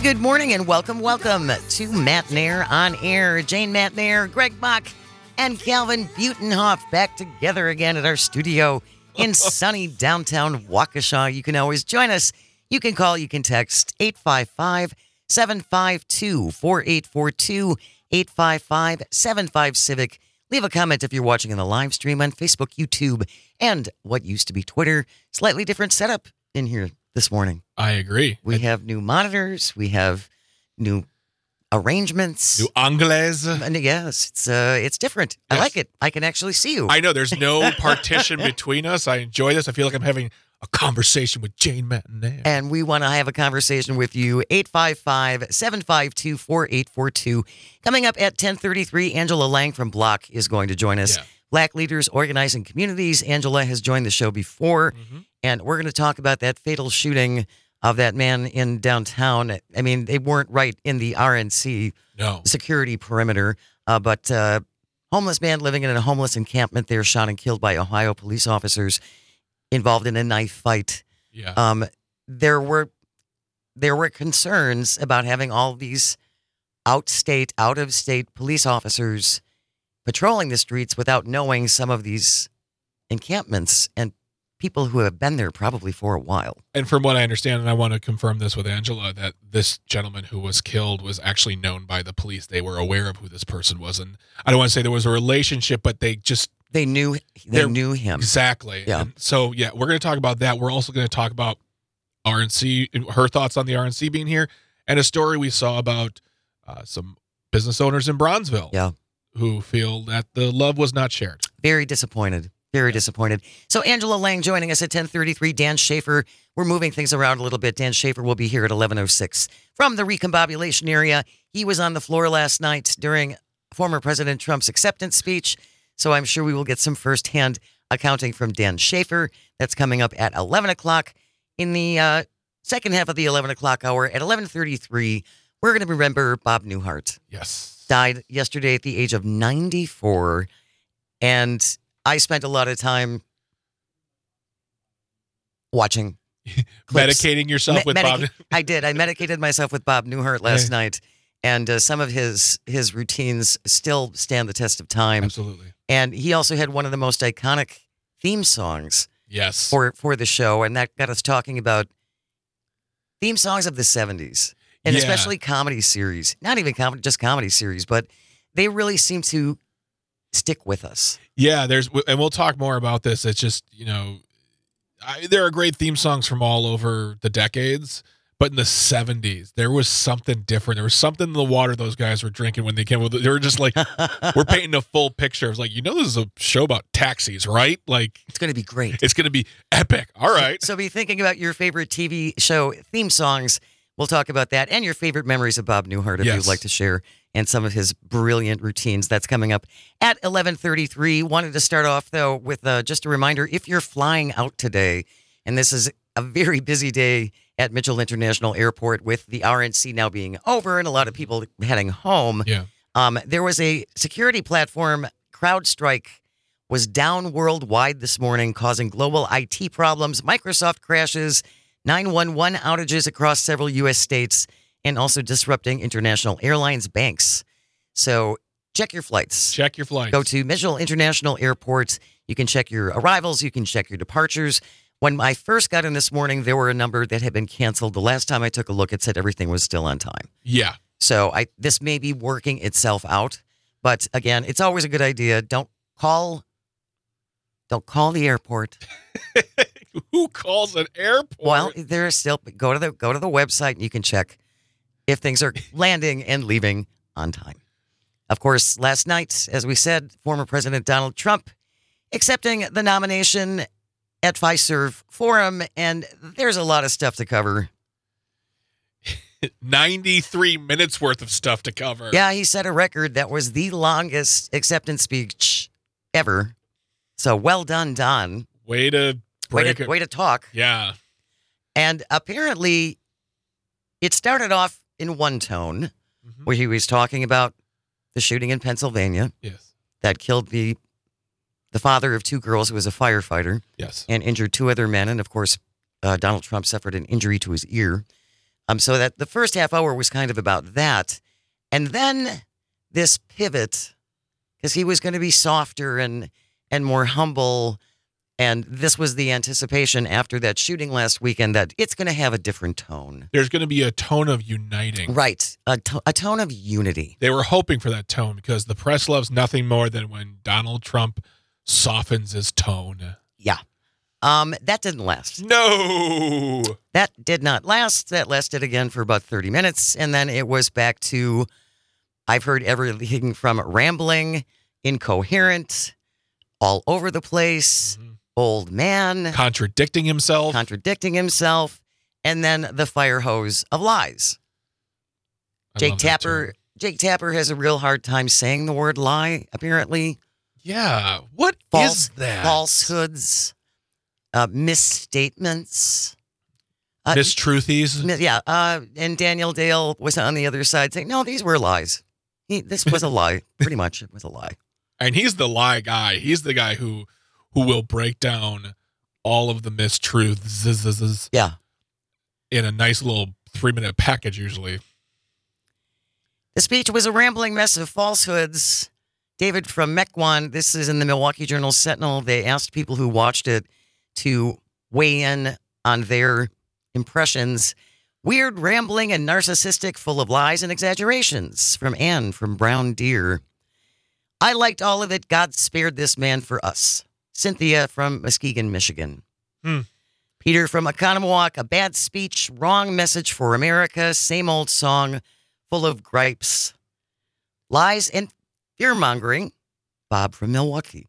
Good morning and welcome to Matt Nair on Air. Jane Matt Nair, Greg Bach, and Calvin Butenhoff back together again at our studio in sunny downtown Waukesha. You can always join us. You can call, you can text 855-752-4842, 855-75-CIVIC. Leave a comment if you're watching in the live stream on Facebook, YouTube, and what used to be Twitter. Slightly different setup in here this morning. I agree. We have new monitors. We have new arrangements. New Anglaise. And yes, it's different. Yes. I like it. I can actually see you. I know there's no partition between us. I enjoy this. I feel like I'm having a conversation with Jane Matt Nair. And we want to have a conversation with you. 855-752-4842. Coming up at 10:33, Angela Lang from Block is going to join us. Yeah. Black Leaders Organizing Communities. Angela has joined the show before, and we're going to talk about that fatal shooting of that man in downtown. I mean, they weren't right in the RNC security perimeter, but homeless man living in a homeless encampment there, shot and killed by Ohio police officers involved in a knife fight. Yeah. There were concerns about having all these out-of-state police officers patrolling the streets without knowing some of these encampments and people who have been there probably for a while. And from what I understand, and I want to confirm this with Angela, that this gentleman who was killed was actually known by the police. They were aware of who this person was. And I don't want to say there was a relationship, but they knew him. Exactly. Yeah. And so, yeah, we're going to talk about that. We're also going to talk about RNC, her thoughts on the RNC being here, and a story we saw about some business owners in Bronzeville. Yeah. Who feel that the love was not shared. Very disappointed. Very disappointed. So Angela Lang joining us at 10:33. Dan Schaefer. We're moving things around a little bit. Dan Schaefer will be here at 11:06 from the recombobulation area. He was on the floor last night during former President Trump's acceptance speech. So I'm sure we will get some firsthand accounting from Dan Schaefer. That's coming up at 11 o'clock. In the second half of the 11 o'clock hour at 11:33, we're going to remember Bob Newhart. Yes. Died yesterday at the age of 94. And I spent a lot of time watching clips. Medicating yourself with Bob. I did. I medicated myself with Bob Newhart last night. And some of his routines still stand the test of time. Absolutely. And he also had one of the most iconic theme songs Yes. for the show. And that got us talking about theme songs of the 70s. And especially comedy series. Not even comedy, just comedy series. But they really seem to stick with us. Yeah, and we'll talk more about this. It's just, there are great theme songs from all over the decades. But in the 70s, there was something different. There was something in the water those guys were drinking when they came. They were just like, we're painting a full picture. It's like, this is a show about taxis, right? Like, it's going to be great. It's going to be epic. All right. So be thinking about your favorite TV show theme songs. We'll talk about that and your favorite memories of Bob Newhart if you'd like to share, and some of his brilliant routines. That's coming up at 11:33. Wanted to start off, though, with just a reminder, if you're flying out today, and this is a very busy day at Mitchell International Airport with the RNC now being over and a lot of people heading home, there was a security platform, CrowdStrike, was down worldwide this morning, causing global IT problems, Microsoft crashes, 911 outages across several U.S. states, and also disrupting international airlines, banks. So check your flights. Check your flights. Go to Mitchell International Airport. You can check your arrivals. You can check your departures. When I first got in this morning, there were a number that had been canceled. The last time I took a look, it said everything was still on time. Yeah. So this may be working itself out. But again, it's always a good idea. Don't call the airport. Who calls an airport? Well, there's still go to the website and you can check if things are landing and leaving on time. Of course, last night, as we said, former President Donald Trump accepting the nomination at Fiserv Forum, and there's a lot of stuff to cover. 93 minutes worth of stuff to cover. Yeah, he set a record that was the longest acceptance speech ever. So well done, Don. Way to talk. Yeah. And apparently, it started off in one tone, where he was talking about the shooting in Pennsylvania. Yes. That killed the father of two girls who was a firefighter. Yes. And injured two other men. And of course, Donald Trump suffered an injury to his ear. So that the first half hour was kind of about that. And then this pivot, because he was going to be softer and more humble. And this was the anticipation after that shooting last weekend that it's going to have a different tone. There's going to be a tone of uniting. Right. A tone of unity. They were hoping for that tone because the press loves nothing more than when Donald Trump softens his tone. Yeah. That didn't last. No. That did not last. That lasted again for about 30 minutes. And then it was back to, I've heard everything from rambling, incoherent, all over the place, old man. Contradicting himself. And then the fire hose of lies. Jake Tapper has a real hard time saying the word lie, apparently. Yeah. What is that? Falsehoods. Misstatements. Mistruthies. Yeah. And Daniel Dale was on the other side saying, no, these were lies. This was a lie. Pretty much it was a lie. And he's the lie guy. He's the guy who will break down all of the mistruths. Yeah. In a nice little 3-minute package, usually. The speech was a rambling mess of falsehoods. David from Mequon, this is in the Milwaukee Journal-Sentinel. They asked people who watched it to weigh in on their impressions. Weird, rambling, and narcissistic, full of lies and exaggerations. From Ann from Brown Deer. I liked all of it. God spared this man for us. Cynthia from Muskegon, Michigan. Peter from Oconomowoc, a bad speech, wrong message for America, same old song, full of gripes, lies, and fear-mongering. Bob from Milwaukee.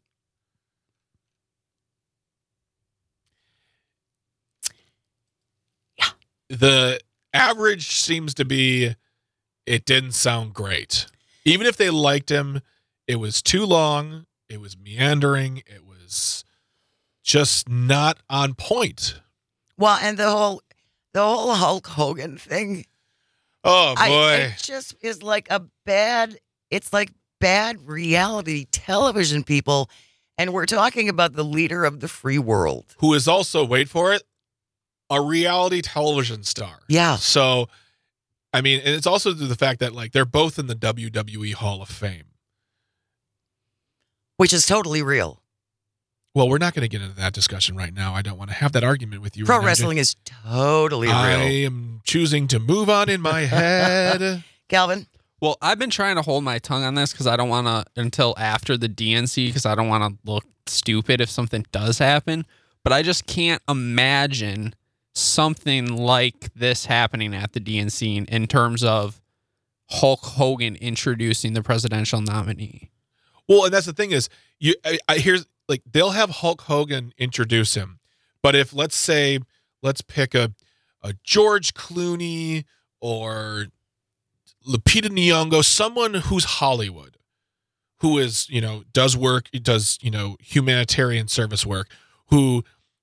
Yeah. The average seems to be it didn't sound great. Even if they liked him, it was too long, it was meandering, it was just not on point. Well, and the whole Hulk Hogan thing. Oh boy. It just is like it's like bad reality television, people. And we're talking about the leader of the free world. Who is also, wait for it, a reality television star. Yeah. So, I mean, and it's also the fact that like they're both in the WWE Hall of Fame. Which is totally real. Well, we're not going to get into that discussion right now. I don't want to have that argument with you. Pro wrestling is totally real. I am choosing to move on in my head. Calvin? Well, I've been trying to hold my tongue on this because I don't want to until after the DNC because I don't want to look stupid if something does happen. But I just can't imagine something like this happening at the DNC in terms of Hulk Hogan introducing the presidential nominee. Well, and that's the thing is, here's like they'll have Hulk Hogan introduce him, but if let's pick a George Clooney or Lupita Nyong'o, someone who's Hollywood, who is does humanitarian service work, who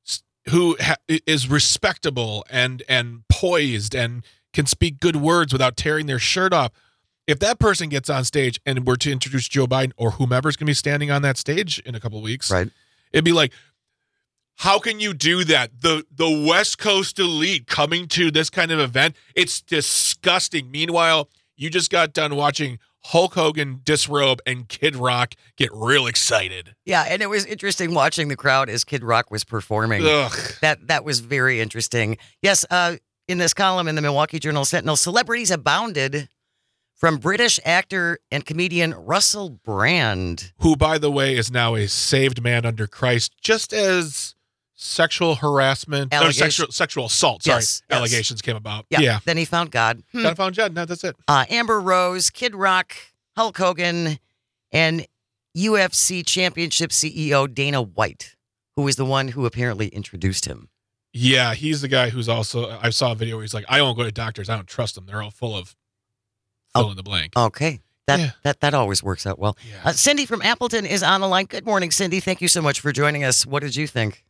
is respectable and poised and can speak good words without tearing their shirt off. If that person gets on stage and were to introduce Joe Biden or whomever's going to be standing on that stage in a couple of weeks, right? It'd be like, how can you do that? The West Coast elite coming to this kind of event, it's disgusting. Meanwhile, you just got done watching Hulk Hogan disrobe and Kid Rock get real excited. Yeah, and it was interesting watching the crowd as Kid Rock was performing. Ugh. That was very interesting. Yes, in this column in the Milwaukee Journal-Sentinel, celebrities abounded from British actor and comedian Russell Brand. Who, by the way, is now a saved man under Christ, just as sexual harassment, sexual assault, allegations came about. Yeah. Then he found God. God found God. No, that's it. Amber Rose, Kid Rock, Hulk Hogan, and UFC Championship CEO Dana White, who is the one who apparently introduced him. Yeah, he's the guy who's also, I saw a video where he's like, I won't go to doctors. I don't trust them. They're all full of fill in the blank. Okay. That always works out well. Yeah. Cindy from Appleton is on the line. Good morning, Cindy. Thank you so much for joining us. What did you think?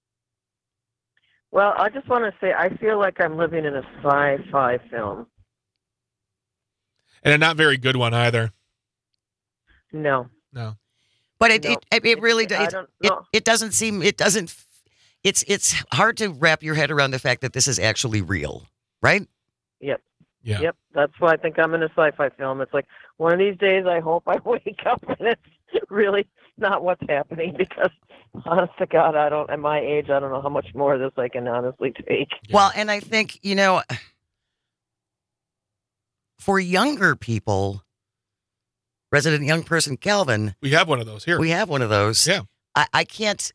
Well, I just want to say I feel like I'm living in a sci-fi film. And a not very good one either. No. But it really does. It doesn't seem. It doesn't. It's hard to wrap your head around the fact that this is actually real, right? Yep. Yeah. Yep. That's why I think I'm in a sci-fi film. It's like one of these days I hope I wake up and it's really not what's happening, because honest to God, at my age, I don't know how much more of this I can honestly take. Yeah. Well, and I think, for younger people, resident young person Calvin, We have one of those here. we have one of those. Yeah. I can't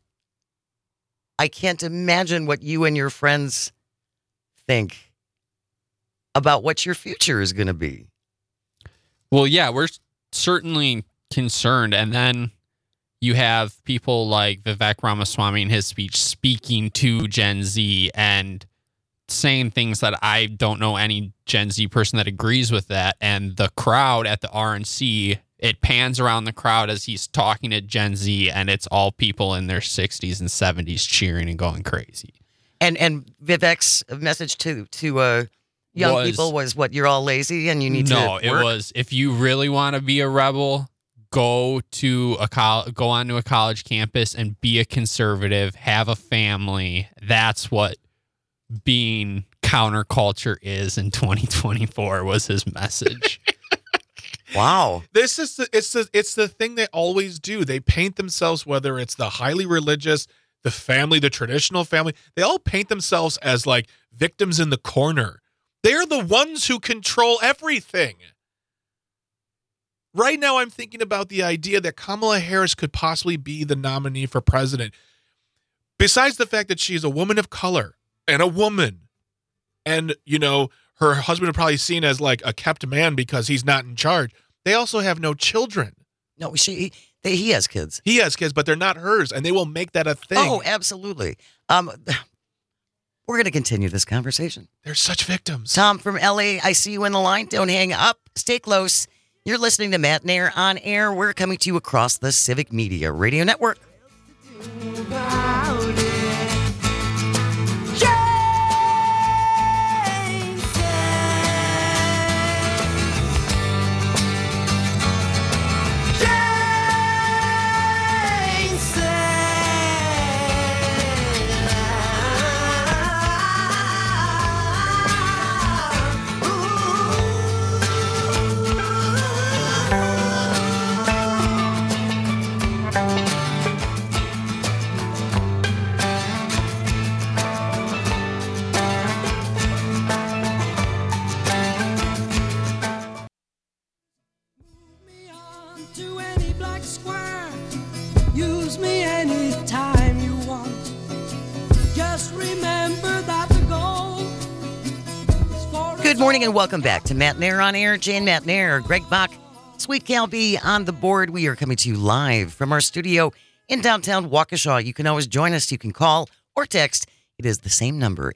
imagine what you and your friends think about what your future is going to be. Well, yeah, we're certainly concerned. And then you have people like Vivek Ramaswamy in his speech speaking to Gen Z and saying things that I don't know any Gen Z person that agrees with that. And the crowd at the RNC, it pans around the crowd as he's talking to Gen Z, and it's all people in their 60s and 70s cheering and going crazy. And Vivek's message to young people was what, you're all lazy and you need to work? No, it was, if you really want to be a rebel, go onto a college campus and be a conservative, have a family. That's what being counterculture is in 2024, was his message. Wow. This is it's the thing they always do. They paint themselves, whether it's the highly religious, the family, the traditional family, they all paint themselves as like victims in the corner. They're the ones who control everything. Right now, I'm thinking about the idea that Kamala Harris could possibly be the nominee for president. Besides the fact that she's a woman of color and a woman, and, her husband is probably seen as like a kept man because he's not in charge. They also have no children. No, he has kids. He has kids, but they're not hers, and they will make that a thing. Oh, absolutely. We're going to continue this conversation. They're such victims. Tom from LA, I see you in the line. Don't hang up. Stay close. You're listening to Matt Nair on air. We're coming to you across the Civic Media Radio Network. Good morning and welcome back to Matt Nair on air. Jane Matt Nair, Greg Bach, Sweet Cal B on the board. We are coming to you live from our studio in downtown Waukesha. You can always join us. You can call or text. It is the same number,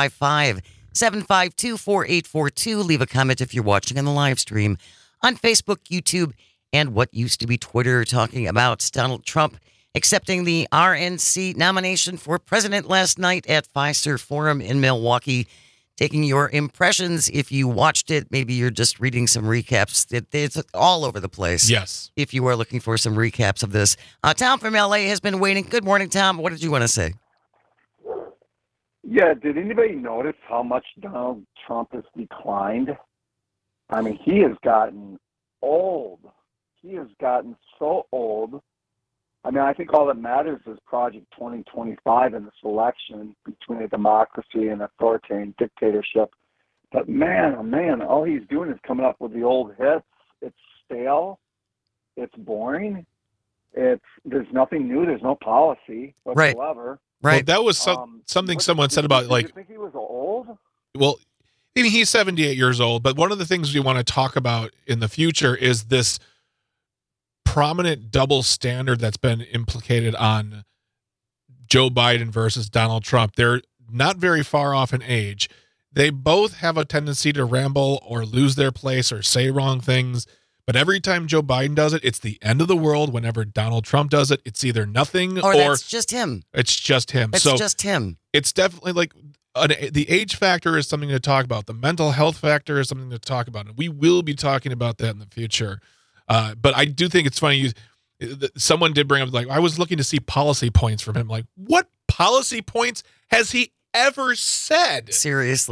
855-752-4842. Leave a comment if you're watching on the live stream on Facebook, YouTube, and what used to be Twitter, talking about Donald Trump accepting the RNC nomination for president last night at Fiserv Forum in Milwaukee. Taking your impressions. If you watched it, maybe you're just reading some recaps. It's all over the place. Yes. If you are looking for some recaps of this. Tom from LA has been waiting. Good morning, Tom. What did you want to say? Yeah, did anybody notice how much Donald Trump has declined? I mean, he has gotten old. He has gotten so old. I mean, I think all that matters is Project 2025 and this election between a democracy and authoritarian dictatorship. But man, oh man, all he's doing is coming up with the old hits. It's stale. It's boring. There's nothing new. There's no policy whatsoever. Right. Well, that was something someone said about, like, you think he was old? Well, I mean, he's 78 years old, but one of the things we want to talk about in the future is this prominent double standard that's been implicated on Joe Biden versus Donald Trump. They're not very far off in age. They both have a tendency to ramble or lose their place or say wrong things. But every time Joe Biden does it, it's the end of the world. Whenever Donald Trump does it, it's either nothing or that's just him. It's just him. It's just him. It's definitely like the age factor is something to talk about. The mental health factor is something to talk about. And we will be talking about that in the future. But I do think it's funny. Someone did bring up, like, I was looking to see policy points from him. Like, what policy points has he ever said? Seriously.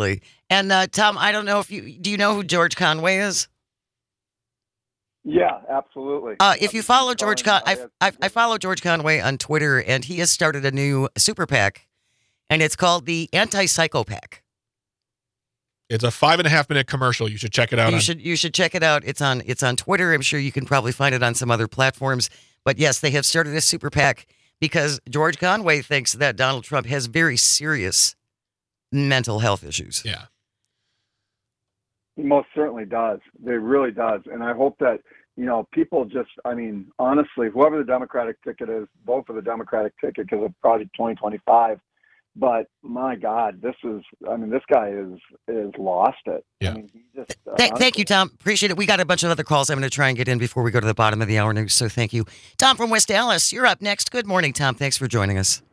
And Tom, I don't know if do you know who George Conway is? Yeah, absolutely. If you follow George I follow George Conway on Twitter, and he has started a new super PAC, and it's called the Anti-Psycho PAC. It's a 5.5-minute commercial. You should check it out. You should check it out. It's on Twitter. I'm sure you can probably find it on some other platforms. But yes, they have started a super PAC because George Conway thinks that Donald Trump has very serious mental health issues. Yeah. He most certainly does. They really does. And I hope that, people just, honestly, whoever the Democratic ticket is, vote for the Democratic ticket because of Project 2025. But my God, this guy is lost it. Yeah. He just, thank you, Tom. Appreciate it. We got a bunch of other calls I'm going to try and get in before we go to the bottom of the hour news. So thank you. Tom from West Dallas, you're up next. Good morning, Tom. Thanks for joining us.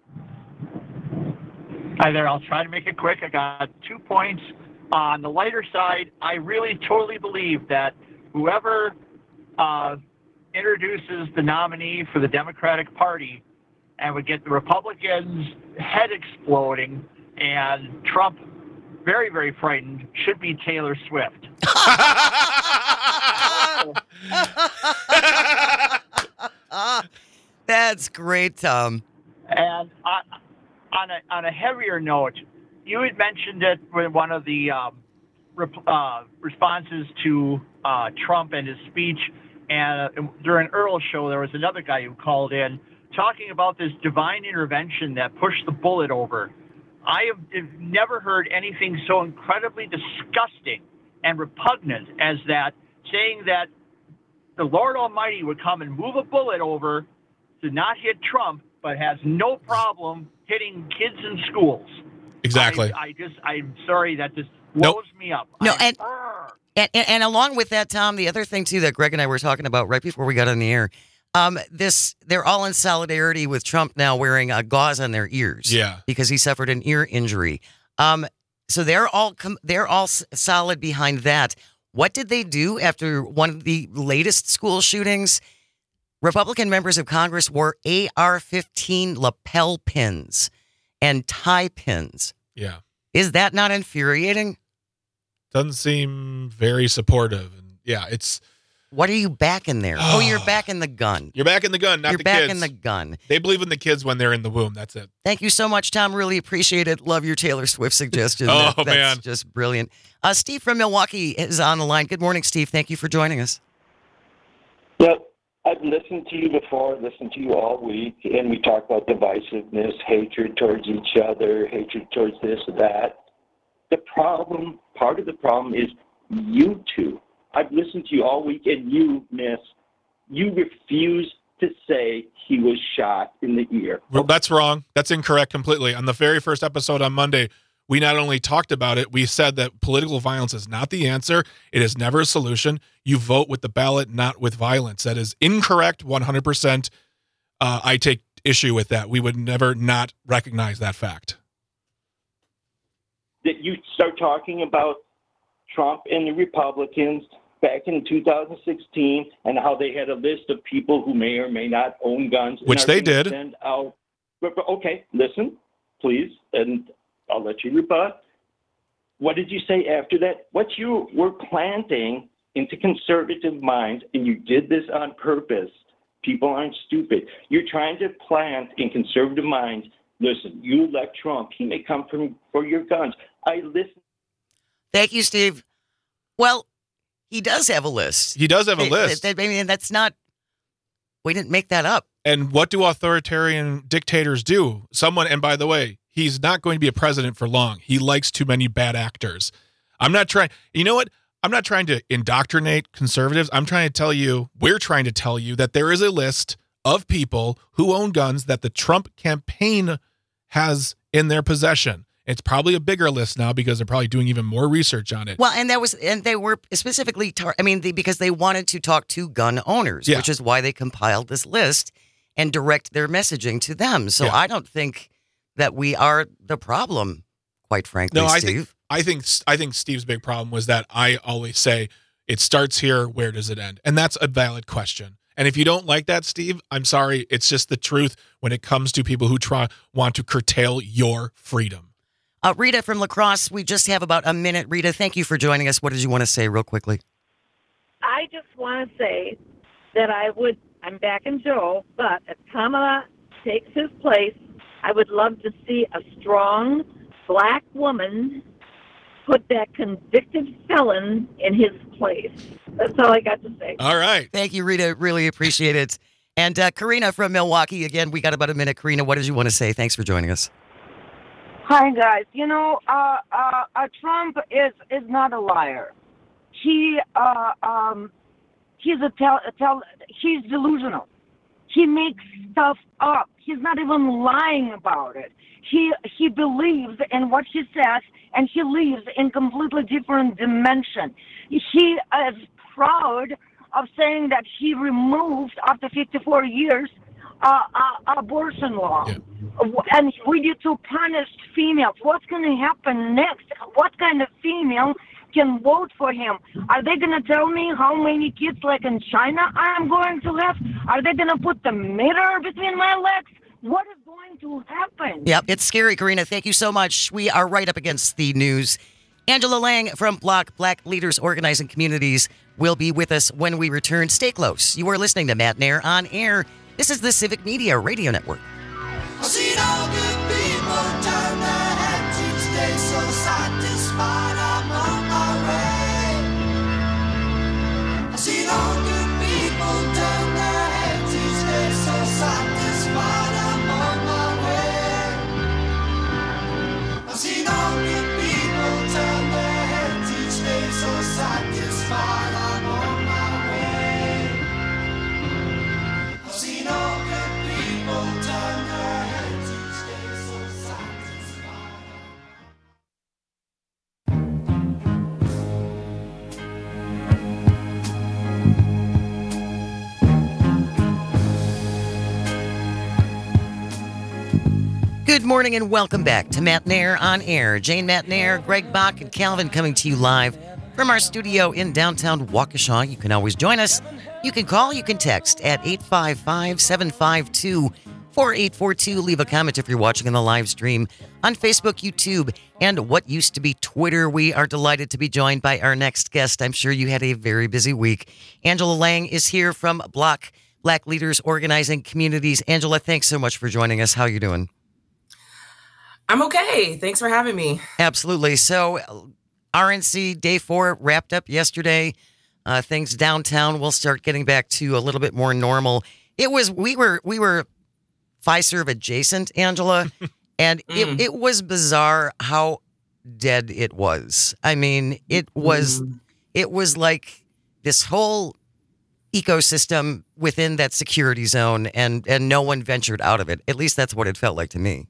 Hi there. I'll try to make it quick. I got 2 points. On the lighter side, I really totally believe that whoever introduces the nominee for the Democratic Party and would get the Republicans' head exploding and Trump very, very frightened should be Taylor Swift. That's great, Tom. And on a heavier note, you had mentioned it with one of the responses to Trump and his speech, and during Earl's show, there was another guy who called in talking about this divine intervention that pushed the bullet over. I have never heard anything so incredibly disgusting and repugnant as that, saying that the Lord Almighty would come and move a bullet over to not hit Trump, but has no problem hitting kids in schools. Exactly. I'm sorry, that just blows me up. No, and along with that, Tom, the other thing too that Greg and I were talking about right before we got on the air, they're all in solidarity with Trump now wearing a gauze on their ears. Yeah. Because he suffered an ear injury. So they're all solid behind that. What did they do after one of the latest school shootings? Republican members of Congress wore AR-15 lapel pins and tie pins. Yeah. Is that not infuriating? Doesn't seem very supportive. And yeah, it's... What are you backing there? Oh, you're backing the gun. You're backing the gun, not the kids. You're backing the gun. They believe in the kids when they're in the womb. That's it. Thank you so much, Tom. Really appreciate it. Love your Taylor Swift suggestion. That's man. Just brilliant. Steve from Milwaukee is on the line. Good morning, Steve. Thank you for joining us. Well, I've listened to you before, listened to you all week, and we talk about divisiveness, hatred towards each other, hatred towards this or that. Part of the problem is you two. I've listened to you all week, and you refuse to say he was shot in the ear. Well, that's wrong. That's incorrect completely. On the very first episode on Monday, we not only talked about it, we said that political violence is not the answer. It is never a solution. You vote with the ballot, not with violence. That is incorrect 100%. I take issue with that. We would never not recognize that fact. That you start talking about Trump and the Republicans back in 2016 and how they had a list of people who may or may not own guns. Which they did. Send out. Okay, listen, please, and I'll let you rebut. What did you say after that? What you were planting into conservative minds, and you did this on purpose. People aren't stupid. You're trying to plant in conservative minds, listen, you elect Trump, he may come for your guns. I listen. Thank you, Steve. Well, he does have a list. He does have a list. That's not, we didn't make that up. And what do authoritarian dictators do? And by the way, he's not going to be a president for long. He likes too many bad actors. I'm not trying, you know what? I'm not trying to indoctrinate conservatives. We're trying to tell you that there is a list of people who own guns that the Trump campaign has in their possession. It's probably a bigger list now because they're probably doing even more research on it. Well, and they were specifically, because they wanted to talk to gun owners, which is why they compiled this list and direct their messaging to them. So I don't think that we are the problem, quite frankly, Steve. I think Steve's big problem was that I always say it starts here. Where does it end? And that's a valid question. And if you don't like that, Steve, I'm sorry. It's just the truth when it comes to people who want to curtail your freedom. Rita from La Crosse, we just have about a minute. Rita, thank you for joining us. What did you want to say real quickly? I just want to say that I'm backing Joe, but if Kamala takes his place, I would love to see a strong black woman put that convicted felon in his place. That's all I got to say. All right. Thank you, Rita. Really appreciate it. And Karina from Milwaukee, again, we got about a minute. Karina, what did you want to say? Thanks for joining us. Hi, guys. Trump is not a liar. He's he's delusional. He makes stuff up. He's not even lying about it. He believes in what he says, and he lives in completely different dimension. He is proud of saying that he removed, after 54 years, abortion law. Yeah. And we need to punish females. What's going to happen next? What kind of female can vote for him? Are they going to tell me how many kids, like in China, I am going to have? Are they going to put the mirror between my legs? What is going to happen? Yep, it's scary, Karina. Thank you so much. We are right up against the news. Angela Lang from Block, Black Leaders Organizing Communities, will be with us when we return. Stay close. You are listening to Matt Nair on Air. This is the Civic Media Radio Network. I've seen all good people turn their heads each day, so satisfied I'm on my way. I've seen all good people turn their heads each day, so satisfied I'm on my way. I've seen all good people turn their heads each day, so satisfied I'm on my way. I've seen all good people turn their heads each day, so satisfied. Good morning and welcome back to Matt Nair on Air. Jane Matt Nair, Greg Bach, and Calvin coming to you live from our studio in downtown Waukesha. You can always join us. You can call, you can text at 855-752-4842. Leave a comment if you're watching on the live stream on Facebook, YouTube, and what used to be Twitter. We are delighted to be joined by our next guest. I'm sure you had a very busy week. Angela Lang is here from Block, Black Leaders Organizing Communities. Angela, thanks so much for joining us. How are you doing? I'm okay. Thanks for having me. Absolutely. So RNC Day 4 wrapped up yesterday. Things downtown will start getting back to a little bit more normal. We were Fiserv adjacent, Angela, and it was bizarre how dead it was. I mean, it was like this whole ecosystem within that security zone, and no one ventured out of it. At least that's what it felt like to me.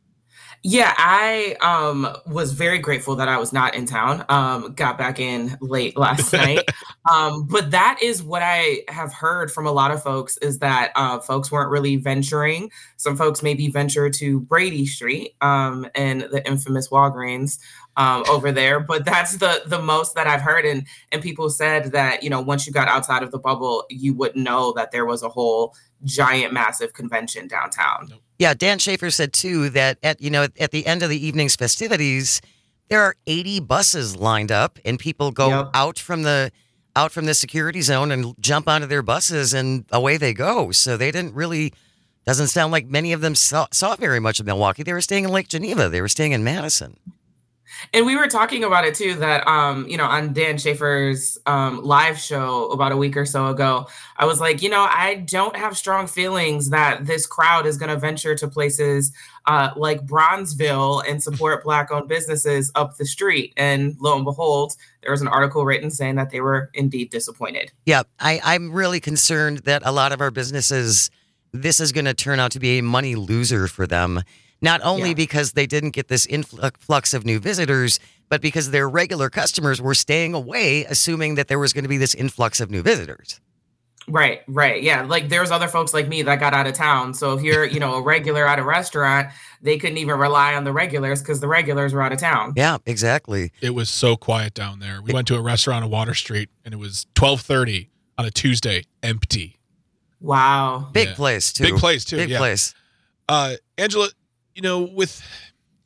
Yeah, I was very grateful that I was not in town. Got back in late last night. But that is what I have heard from a lot of folks, is that folks weren't really venturing. Some folks maybe ventured to Brady Street and the infamous Walgreens over there. But that's the most that I've heard. And people said that, once you got outside of the bubble, you wouldn't know that there was a whole giant, massive convention downtown. Nope. Yeah, Dan Schaefer said too that at the end of the evening's festivities, there are 80 buses lined up, and people go out from the security zone and jump onto their buses, and away they go. So they doesn't sound like many of them saw very much of Milwaukee. They were staying in Lake Geneva. They were staying in Madison. And we were talking about it too, that, on Dan Schaefer's live show about a week or so ago, I was like, I don't have strong feelings that this crowd is going to venture to places like Bronzeville and support Black-owned businesses up the street. And lo and behold, there was an article written saying that they were indeed disappointed. Yeah, I'm really concerned that a lot of our businesses, this is going to turn out to be a money loser for them. Not only because they didn't get this influx of new visitors, but because their regular customers were staying away, assuming that there was going to be this influx of new visitors. Right. Yeah. Like there's other folks like me that got out of town. So if you're, a regular at a restaurant, they couldn't even rely on the regulars because the regulars were out of town. Yeah, exactly. It was so quiet down there. We went to a restaurant on Water Street, and it was 12:30 on a Tuesday, empty. Wow. Big place, too. Big place, too. Big place. Angela,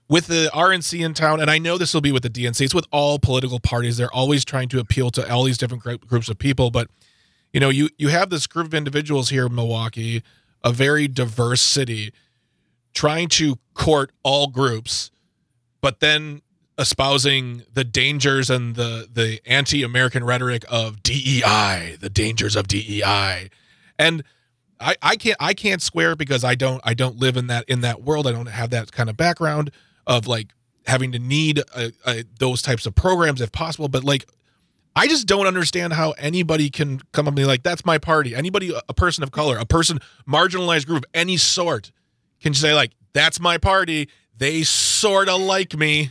with the RNC in town, and I know this will be with the DNC, it's with all political parties. They're always trying to appeal to all these different groups of people. But, you know, you have this group of individuals here in Milwaukee, a very diverse city, trying to court all groups, but then espousing the dangers and the anti-American rhetoric of DEI, the dangers of DEI. And I can't swear because I don't live in that world. I don't have that kind of background of like having to need those types of programs if possible. But like, I just don't understand how anybody can come up and be like, that's my party. Anybody, a person of color, a person, marginalized group, any sort, can say like, that's my party. They sort of like me.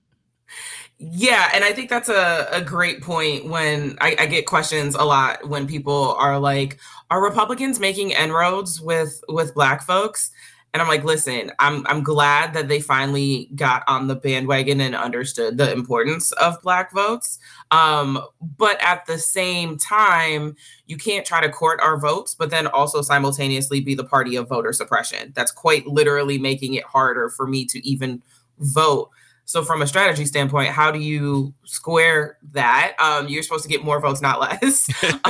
Yeah, and I think that's a great point when I get questions a lot when people are like, are Republicans making inroads with Black folks? And I'm like, listen, I'm glad that they finally got on the bandwagon and understood the importance of Black votes. But at the same time, you can't try to court our votes, but then also simultaneously be the party of voter suppression. That's quite literally making it harder for me to even vote. So from a strategy standpoint, how do you square that? You're supposed to get more votes, not less,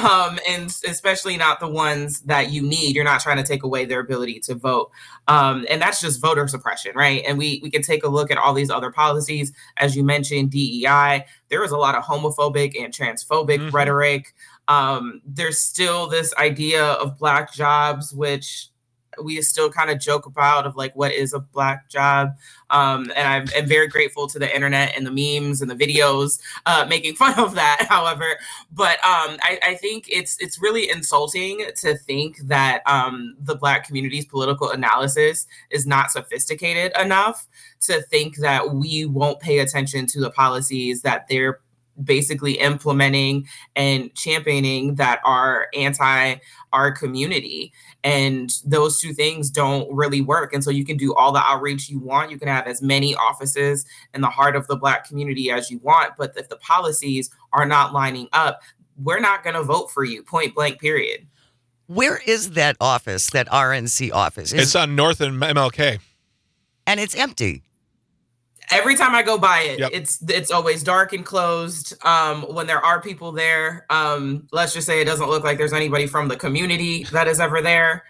and especially not the ones that you need. You're not trying to take away their ability to vote. And that's just voter suppression, right? And we can take a look at all these other policies. As you mentioned, DEI, there is a lot of homophobic and transphobic rhetoric. There's still this idea of Black jobs, which we still kind of joke about of like, what is a Black job? And I'm very grateful to the internet and the memes and the videos making fun of that, however. But I think it's really insulting to think that the Black community's political analysis is not sophisticated enough to think that we won't pay attention to the policies that they're basically implementing and championing that are anti our community. And those two things don't really work. And so you can do all the outreach you want. You can have as many offices in the heart of the Black community as you want. But if the policies are not lining up, we're not going to vote for you, point blank, period. Where is that office, that RNC office? It's on North and MLK. And it's empty. Every time I go by it, Yep. it's always dark and closed. When there are people there, let's just say it doesn't look like there's anybody from the community that is ever there.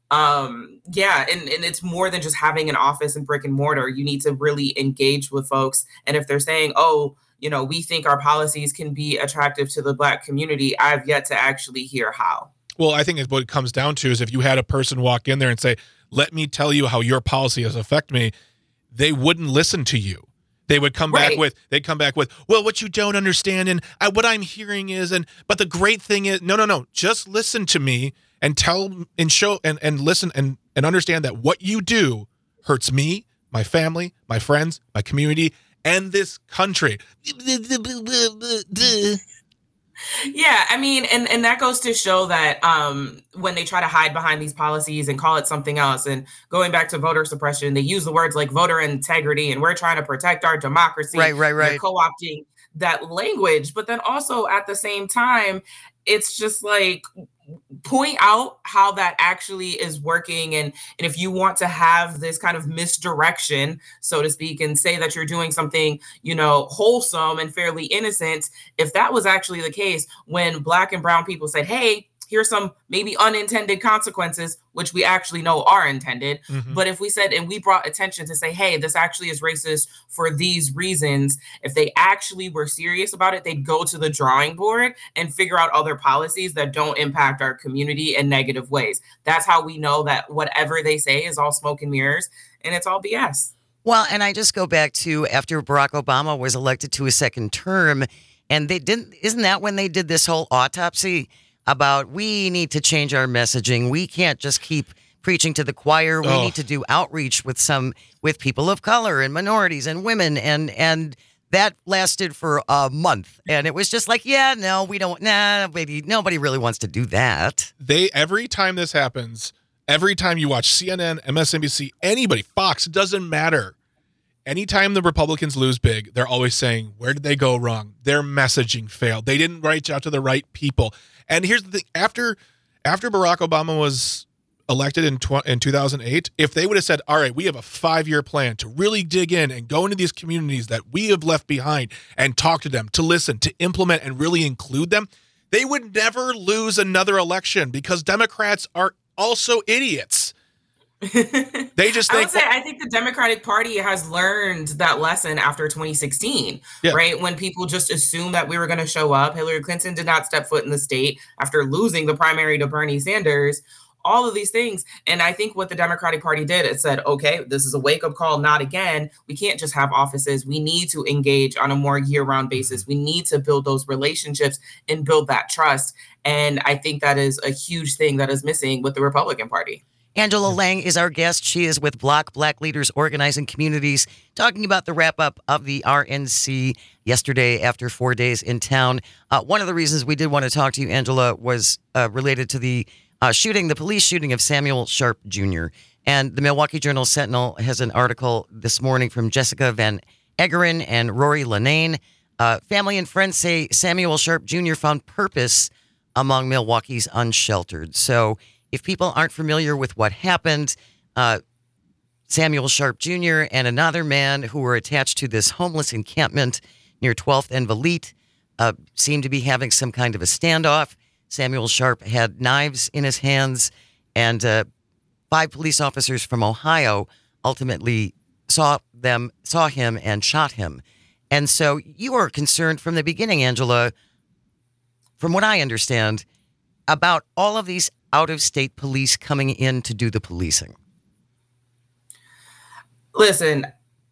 And it's more than just having an office and brick and mortar. You need to really engage with folks. And if they're saying, oh, you know, we think our policies can be attractive to the Black community, I've yet to actually hear how. Well, I think what it comes down to is if you had a person walk in there and say, let me tell you how your policy has affected me, they wouldn't listen to you. They would come back with, well, what you don't understand and what I'm hearing is, but the great thing is, no, just listen to me and tell and show and listen and understand that what you do hurts me, my family, my friends, my community, and this country. Yeah, I mean, and that goes to show that when they try to hide behind these policies and call it something else, and going back to voter suppression, they use the words like voter integrity, and we're trying to protect our democracy. Right. They're co-opting that language, but then also at the same time, it's just like, point out how that actually is working. And if you want to have this kind of misdirection, so to speak, and say that you're doing something, you know, wholesome and fairly innocent, if that was actually the case when Black and brown people said, hey, here's some maybe unintended consequences, which we actually know are intended. Mm-hmm. But if we said, and we brought attention to say, hey, this actually is racist for these reasons, if they actually were serious about it, they'd go to the drawing board and figure out other policies that don't impact our community in negative ways. That's how we know that whatever they say is all smoke and mirrors and it's all BS. Well, and I just go back to after Barack Obama was elected to a second term, and isn't that when they did this whole autopsy about we need to change our messaging. We can't just keep preaching to the choir. We need to do outreach with people of color and minorities and women. And that lasted for a month. And it was just like, nobody really wants to do that. Every time this happens, every time you watch CNN, MSNBC, anybody, Fox, it doesn't matter. Anytime the Republicans lose big, they're always saying, where did they go wrong? Their messaging failed. They didn't reach out to the right people. And here's the thing, after Barack Obama was elected in 2008, if they would have said, all right, we have a 5-year plan to really dig in and go into these communities that we have left behind and talk to them, to listen, to implement and really include them, they would never lose another election because Democrats are also idiots. They just think, I think the Democratic Party has learned that lesson after 2016, right? When people just assumed that we were going to show up. Hillary Clinton did not step foot in the state after losing the primary to Bernie Sanders, all of these things. And I think what the Democratic Party did, it said, okay, this is a wake-up call, not again. We can't just have offices. We need to engage on a more year-round basis. We need to build those relationships and build that trust. And I think that is a huge thing that is missing with the Republican Party. Angela Lang is our guest. She is with Block Black Leaders Organizing Communities, talking about the wrap-up of the RNC yesterday after 4 days in town. One of the reasons we did want to talk to you, Angela, was related to the police shooting of Samuel Sharp Jr. And the Milwaukee Journal-Sentinel has an article this morning from Jessica Van Eggeren and Rory Lanane. Family and friends say Samuel Sharp Jr. found purpose among Milwaukee's unsheltered. So if people aren't familiar with what happened, Samuel Sharp Jr. and another man who were attached to this homeless encampment near 12th and Valete seemed to be having some kind of a standoff. Samuel Sharp had knives in his hands, and 5 police officers from Ohio ultimately saw him and shot him. And so you were concerned from the beginning, Angela, from what I understand, about all of these out-of-state police coming in to do the policing. Listen,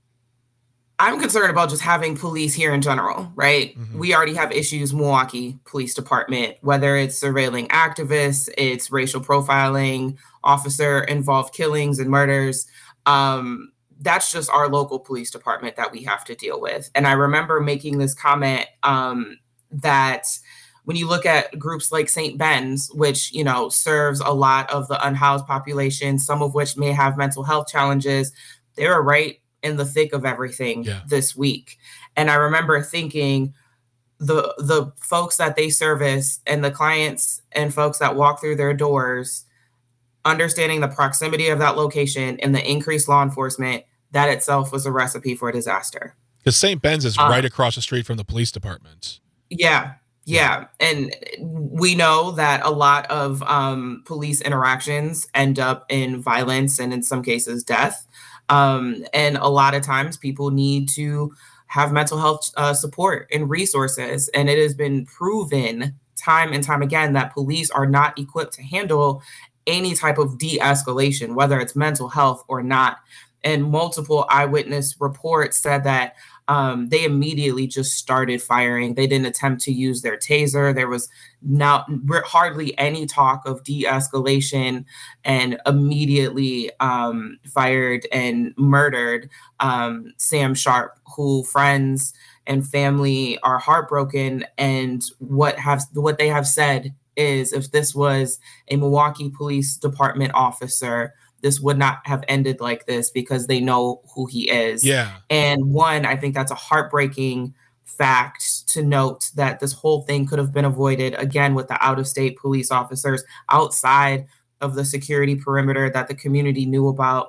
I'm concerned about just having police here in general, right? Mm-hmm. We already have issues, Milwaukee Police Department, whether it's surveilling activists, it's racial profiling, officer-involved killings and murders. That's just our local police department that we have to deal with. And I remember making this comment that when you look at groups like St. Ben's, which, serves a lot of the unhoused population, some of which may have mental health challenges, they were right in the thick of everything this week. And I remember thinking the folks that they service and the clients and folks that walk through their doors, understanding the proximity of that location and the increased law enforcement, that itself was a recipe for disaster. Because St. Ben's is right across the street from the police department. Yeah. And we know that a lot of police interactions end up in violence and in some cases death. And a lot of times people need to have mental health support and resources. And it has been proven time and time again that police are not equipped to handle any type of de-escalation, whether it's mental health or not. And multiple eyewitness reports said that they immediately just started firing. They didn't attempt to use their taser. There was hardly any talk of de-escalation, and immediately fired and murdered Sam Sharp, who friends and family are heartbroken. And what they have said is, if this was a Milwaukee Police Department officer, this would not have ended like this, because they know who he is. Yeah. And I think that's a heartbreaking fact to note, that this whole thing could have been avoided, again, with the out-of-state police officers outside of the security perimeter that the community knew about.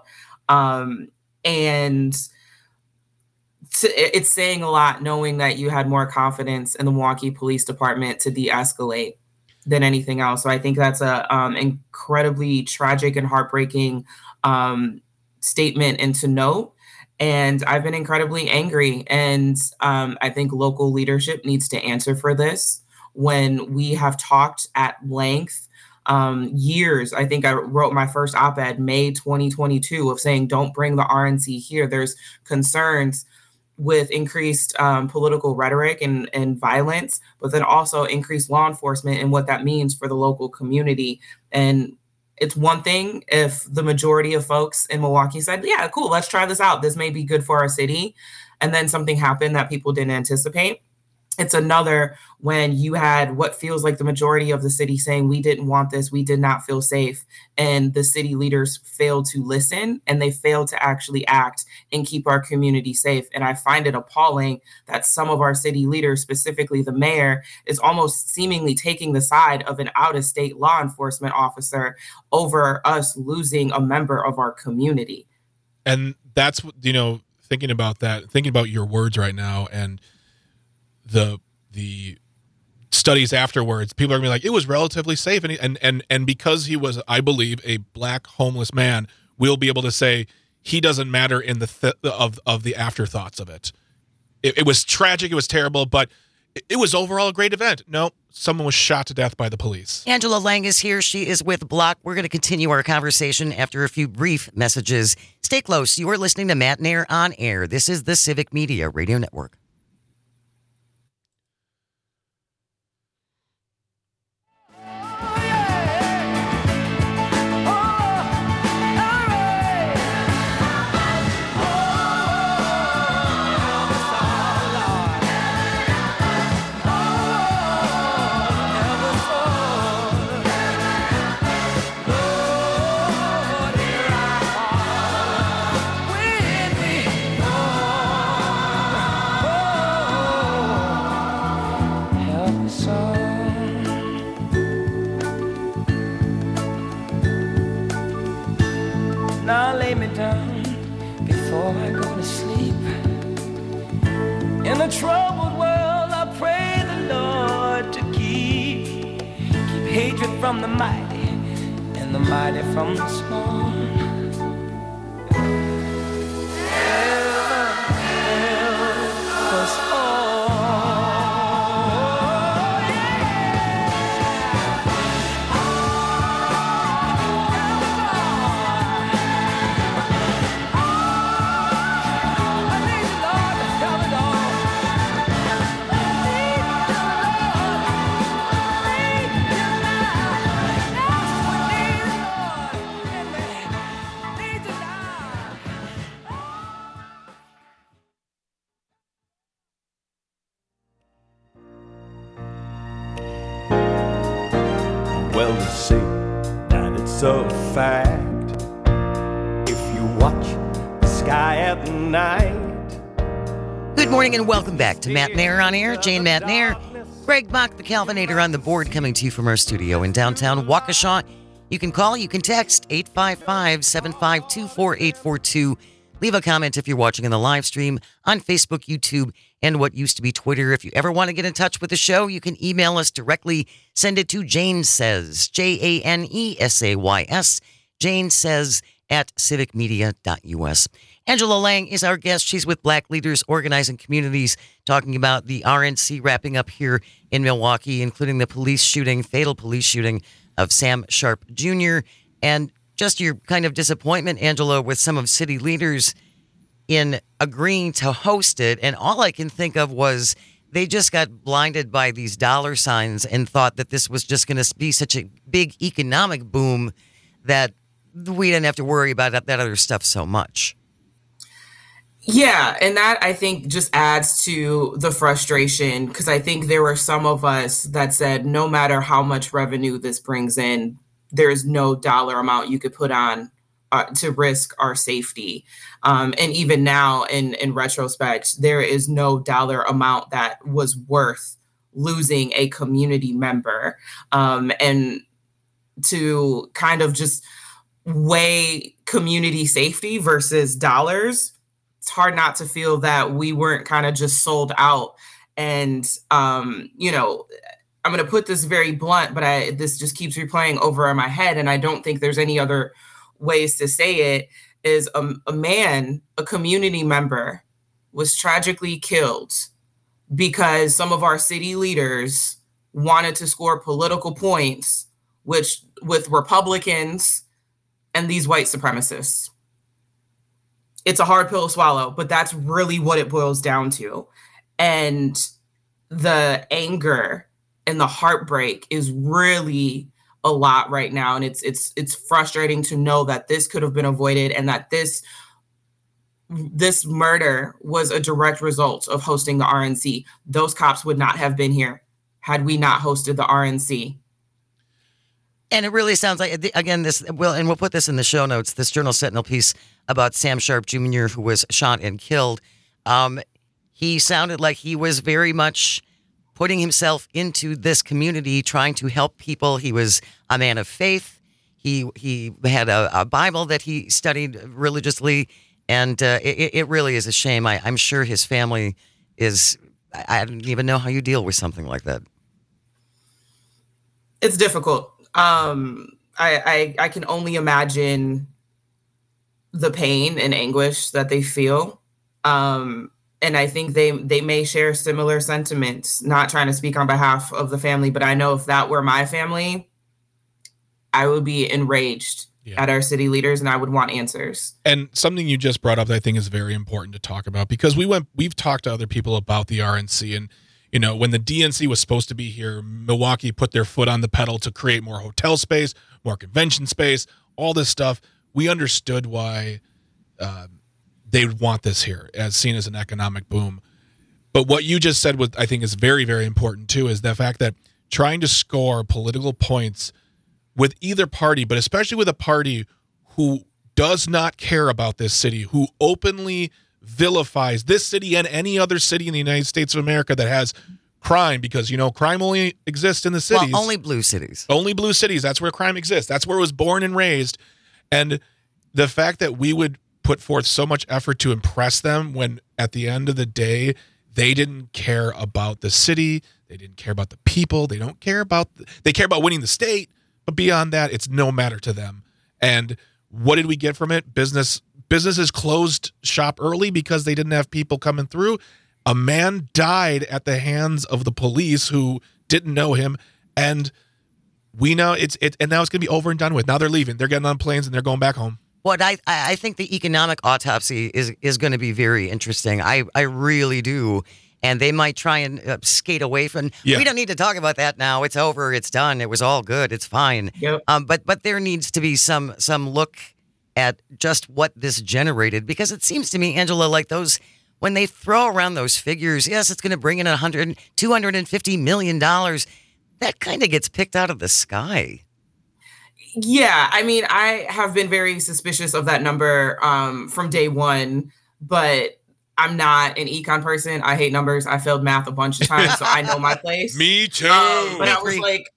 And it's saying a lot knowing that you had more confidence in the Milwaukee Police Department to de-escalate than anything else. So I think that's a incredibly tragic and heartbreaking statement and to note. And I've been incredibly angry. And I think local leadership needs to answer for this. When we have talked at length years, I think I wrote my first op-ed May 2022 of saying, don't bring the RNC here. There's concerns with increased political rhetoric and violence, but then also increased law enforcement and what that means for the local community. And it's one thing if the majority of folks in Milwaukee said, yeah, cool, let's try this out. This may be good for our city. And then something happened that people didn't anticipate. It's another when you had what feels like the majority of the city saying, we didn't want this, we did not feel safe. And the city leaders failed to listen, and they failed to actually act and keep our community safe. And I find it appalling that some of our city leaders, specifically the mayor, is almost seemingly taking the side of an out-of-state law enforcement officer over us losing a member of our community. And that's, thinking about your words right now, and the studies afterwards, people are gonna be like, it was relatively safe, and because he was, I believe, a black homeless man, we'll be able to say he doesn't matter in of the afterthoughts of it. It was tragic, it was terrible, but it was overall a great event. No, someone was shot to death by the police. Angela Lang is here. She is with Block. We're going to continue our conversation after a few brief messages. Stay close. You are listening to Matt Nair on Air. This is the Civic Media Radio Network. Now lay me down before I go to sleep. In a troubled world, I pray the Lord to keep hatred from the mighty and the mighty from the small. Help us all. Well, to see that it's a fact, if you watch the sky at night. Good morning and welcome back to Matt Nair on Air. Jane Matt Nair, Greg Bach, the Calvinator on the board, coming to you from our studio in downtown Waukesha. You can call, you can text 855-752-4842. Leave a comment if you're watching in the live stream on Facebook, YouTube, and what used to be Twitter. If you ever want to get in touch with the show, you can email us directly. Send it to Jane Says, JANESAYS, Jane Says @civicmedia.us. Angela Lang is our guest. She's with Black Leaders Organizing Communities, talking about the RNC wrapping up here in Milwaukee, including the fatal police shooting of Sam Sharp Jr., and just your kind of disappointment, Angela, with some of city leaders in agreeing to host it. And all I can think of was they just got blinded by these dollar signs and thought that this was just going to be such a big economic boom that we didn't have to worry about that other stuff so much. Yeah, and that I think just adds to the frustration, because I think there were some of us that said no matter how much revenue this brings in, there's no dollar amount you could put on to risk our safety. And even now, in retrospect, there is no dollar amount that was worth losing a community member. And to kind of just weigh community safety versus dollars, it's hard not to feel that we weren't kind of just sold out. And, I'm going to put this very blunt, but this just keeps replaying over in my head, and I don't think there's any other ways to say it, is a community member was tragically killed because some of our city leaders wanted to score political points with Republicans and these white supremacists. It's a hard pill to swallow, but that's really what it boils down to. And the anger and the heartbreak is really a lot right now. And it's frustrating to know that this could have been avoided and that this this murder was a direct result of hosting the RNC. Those cops would not have been here had we not hosted the RNC. And it really sounds like, again, we'll put this in the show notes, this Journal Sentinel piece about Sam Sharp Jr., who was shot and killed. He sounded like he was very much putting himself into this community, trying to help people. He was a man of faith. He had a Bible that he studied religiously, and it really is a shame. I'm sure his family is, I don't even know how you deal with something like that. It's difficult. I can only imagine the pain and anguish that they feel. And I think they may share similar sentiments, not trying to speak on behalf of the family, but I know if that were my family, I would be enraged at our city leaders and I would want answers. And something you just brought up that I think is very important to talk about, because we've talked to other people about the RNC, and you know, when the DNC was supposed to be here, Milwaukee put their foot on the pedal to create more hotel space, more convention space, all this stuff. We understood why they would want this here, as seen as an economic boom. But what you just said, I think is very, very important too, is the fact that trying to score political points with either party, but especially with a party who does not care about this city, who openly vilifies this city and any other city in the United States of America that has crime, because, you know, crime only exists in the cities. Well, only blue cities. Only blue cities. That's where crime exists. That's where it was born and raised. And the fact that we would put forth so much effort to impress them when at the end of the day, they didn't care about the city. They didn't care about the people. They care about winning the state. But beyond that, it's no matter to them. And what did we get from it? Businesses closed shop early because they didn't have people coming through. A man died at the hands of the police who didn't know him. And we know and now it's going to be over and done with. Now they're leaving. They're getting on planes and they're going back home. What I think the economic autopsy is going to be very interesting. I really do. And they might try and skate away from. Yeah. We don't need to talk about that now. It's over. It's done. It was all good. It's fine. Yep. But there needs to be some look at just what this generated, because it seems to me, Angela, like those, when they throw around those figures, yes, it's going to bring in $250 million. That kind of gets picked out of the sky. Yeah, I mean, I have been very suspicious of that number from day one, but I'm not an econ person. I hate numbers. I failed math a bunch of times, so I know my place. Me too. But I was like,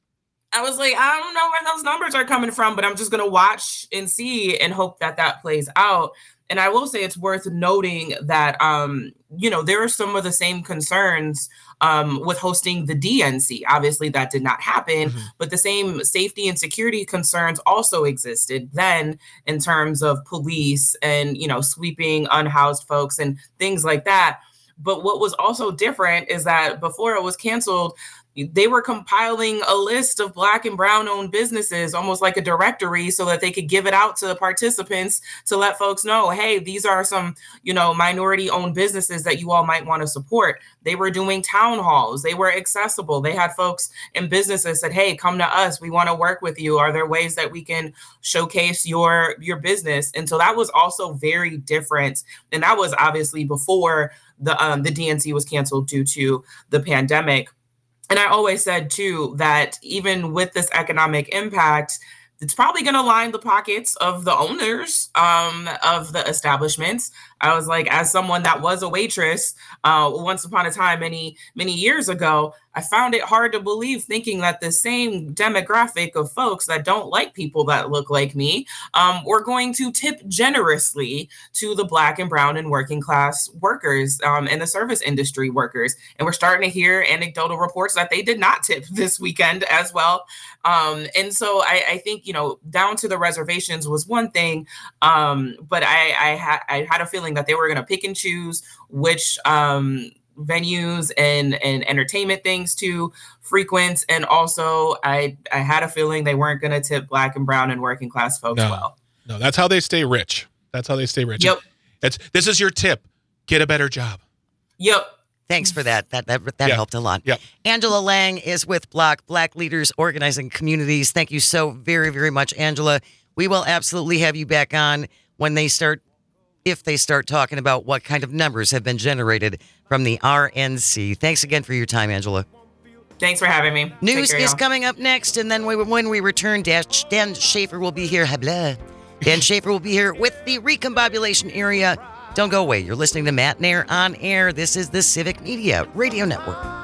I don't know where those numbers are coming from, but I'm just going to watch and see and hope that plays out. And I will say it's worth noting that, there are some of the same concerns with hosting the DNC. Obviously, that did not happen, but the same safety and security concerns also existed then in terms of police and, sweeping unhoused folks and things like that. But what was also different is that before it was canceled, they were compiling a list of Black and Brown owned businesses, almost like a directory, so that they could give it out to participants to let folks know, hey, these are some, minority owned businesses that you all might want to support. They were doing town halls. They were accessible. They had folks in businesses said, hey, come to us. We want to work with you. Are there ways that we can showcase your business? And so that was also very different. And that was obviously before the DNC was canceled due to the pandemic. And I always said, too, that even with this economic impact, it's probably going to line the pockets of the owners of the establishments. I was like, as someone that was a waitress once upon a time, many, many years ago, I found it hard to believe, thinking that the same demographic of folks that don't like people that look like me were going to tip generously to the Black and Brown and working class workers and the service industry workers. And we're starting to hear anecdotal reports that they did not tip this weekend as well. And so I think, down to the reservations was one thing, but I had a feeling that they were going to pick and choose which venues and entertainment things to frequent. And also I had a feeling they weren't going to tip Black and Brown and working class folks well. No, that's how they stay rich. Yep. This is your tip. Get a better job. Yep. Thanks for that. That helped a lot. Yep. Angela Lang is with Black Leaders Organizing Communities. Thank you so very, very much, Angela. We will absolutely have you back on when they start if they start talking about what kind of numbers have been generated from the RNC. Thanks again for your time, Angela. Thanks for having me. News care, is y'all. coming up next, and then when we return, Dan Schaefer will be here. Habla. Dan Schaefer will be here with the recombobulation area. Don't go away. You're listening to Matt Nair on air. This is the Civic Media Radio Network.